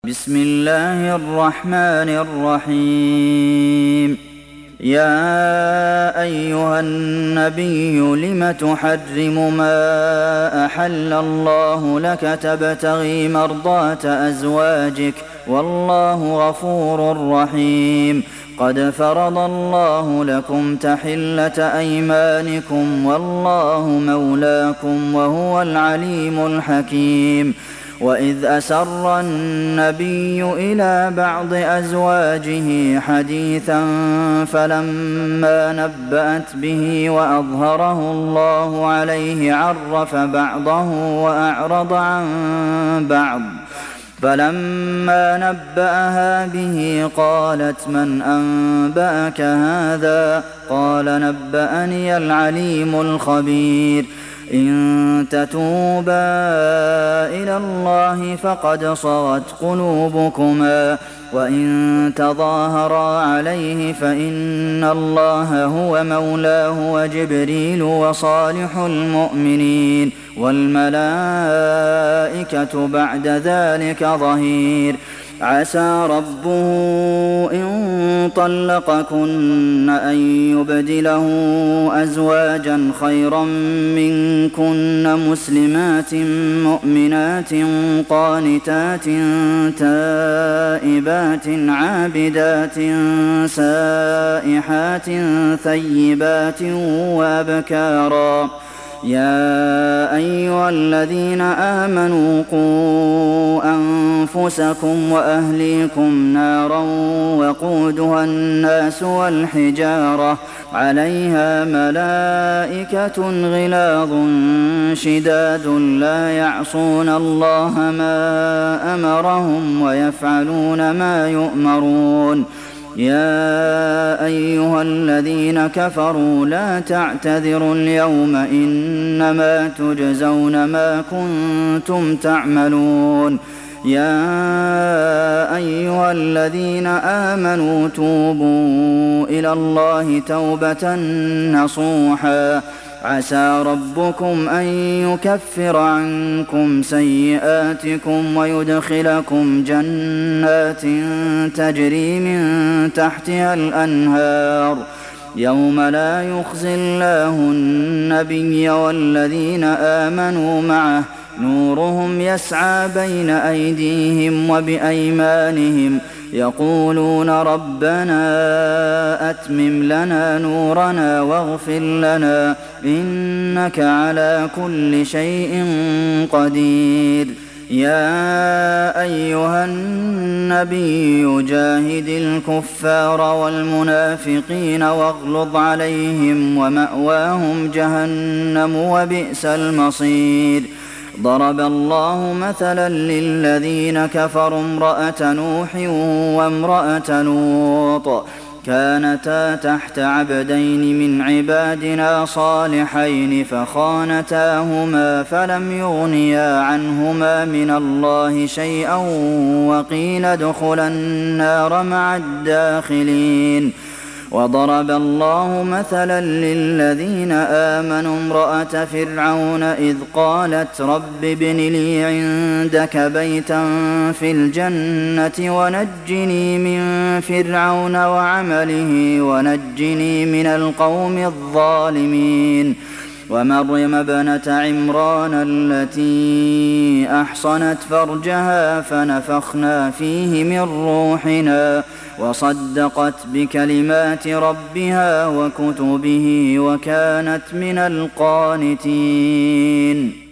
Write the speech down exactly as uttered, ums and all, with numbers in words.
بسم الله الرحمن الرحيم يا أيها النبي لم تحرم ما أحل الله لك تبتغي مرضات أزواجك والله غفور رحيم قد فرض الله لكم تحلة أيمانكم والله مولاكم وهو العليم الحكيم وإذ أسر النبي إلى بعض أزواجه حديثا فلما نبأت به وأظهره الله عليه عرف بعضه وأعرض عن بعض فلما نبأها به قالت من أنبأك هذا قال نبأني العليم الخبير إن تتوبا إلى الله فقد صغت قلوبكما وإن تظاهرا عليه فإن الله هو مولاه وجبريل وصالح المؤمنين والملائكة بعد ذلك ظهير عسى ربه إن طلقكن أن يبدله أزواجا خيرا منكن مسلمات مؤمنات قانتات تائبات عابدات سائحات ثيبات وأبكارا يا أيها الذين آمنوا قوا أنفسكم وأهليكم نارا وقودها الناس والحجارة عليها ملائكة غلاظ شداد لا يعصون الله ما أمرهم ويفعلون ما يؤمرون يا أيها الذين كفروا لا تعتذروا اليوم إنما تجزون ما كنتم تعملون يا أيها الذين آمنوا توبوا إلى الله توبة نصوحا عسى ربكم أن يكفر عنكم سيئاتكم ويدخلكم جنات تجري من تحتها الأنهار يوم لا يخزي الله النبي والذين آمنوا معه نورهم يسعى بين أيديهم وبأيمانهم يقولون ربنا أتمم لنا نورنا واغفر لنا إنك على كل شيء قدير يا أيها النبي جاهد الكفار والمنافقين واغلظ عليهم ومأواهم جهنم وبئس المصير ضرب الله مثلا للذين كفروا امرأة نوح وامرأة لوط كانتا تحت عبدين من عبادنا صالحين فخانتاهما فلم يغنيا عنهما من الله شيئا وقيل ادخلا النار مع الداخلين وضرب الله مثلا للذين آمنوا امرأة فرعون إذ قالت رب ابن لي عندك بيتا في الجنة ونجني من فرعون وعمله ونجني من القوم الظالمين ومريم ابنة عمران التي أحصنت فرجها فنفخنا فيه من روحنا وصدقت بكلمات ربها وكتبه وكانت من القانتين